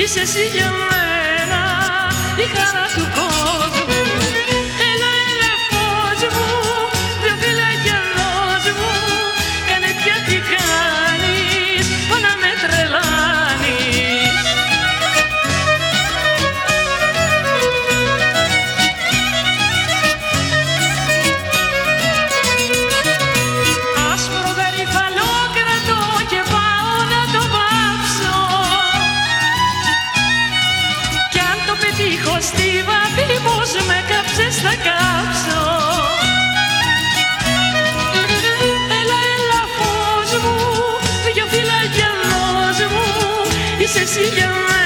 είσαι εσύ για μένα η χαρά του κόσμου. Έλα, έλα φως μου, δυο φυλάκια δώσ' μου, κάνε πια τι κάνεις, πά' να με τρελάνεις. Άσπρο γαριφαλό κρατώ και πάω να το βάψω, κι αν το πετύχω στη βαφή πως με κάψες θα κάψω. Έλα, έλα φως μου, δυο φυλάκια δώσ' μου, είσαι εσύ για μένα